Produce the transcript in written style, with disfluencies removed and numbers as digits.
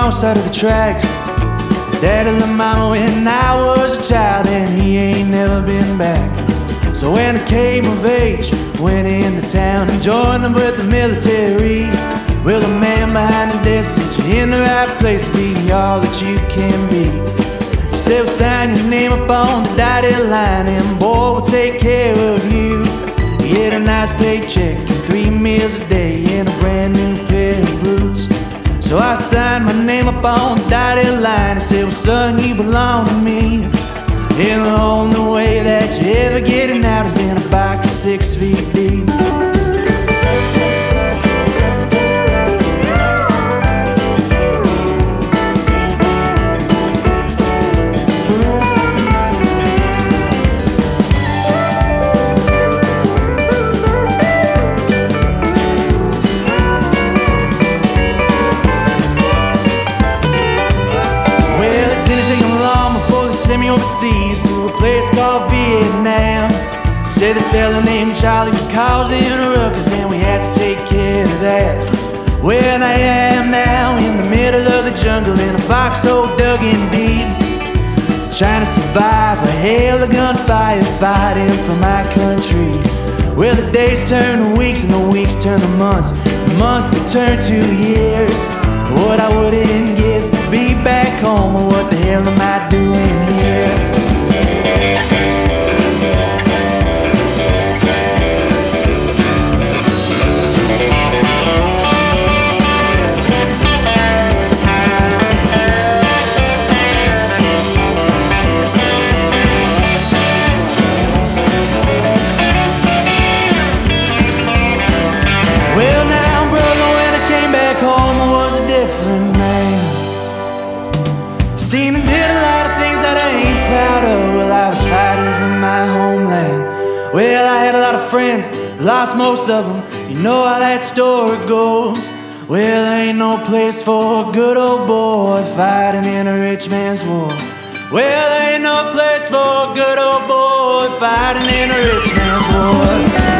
wrong side of the tracks. Daddy left mama when I was a child, and he ain't never been back. So when I came of age, went into town and joined up with the military. Well, the man behind the desk said you're in the right place to be all that you can be. He said, well, sign your name up on the dotted line, and boy, we'll take care of you. You get a nice paycheck and 3 meals a day and a brand new pair of boots. So I signed my name up on the dotted line and said, well, son, you belong to me. And the only way that you ever getting out is in a box 6 feet deep. Sent me overseas to a place called Vietnam. Said this fella named Charlie was causing a ruckus, and we had to take care of that. Well, I am now in the middle of the jungle in a foxhole dug in deep, trying to survive a hell of gunfire fighting for my country. Well, the days turn to weeks and the weeks turn to months, the months that turn to years. What I wouldn't give to be back home, or what the hell am I doing here? Well, now, brother, when I came back home, I was a different man. Seen and did a lot of things that I ain't proud of. Well, I was fighting for my homeland. Well, I had a lot of friends, lost most of them. You know how that story goes. Well, there ain't no place for a good old boy fighting in a rich man's war. Well, there ain't no place for a good old boy fighting in a rich man's war.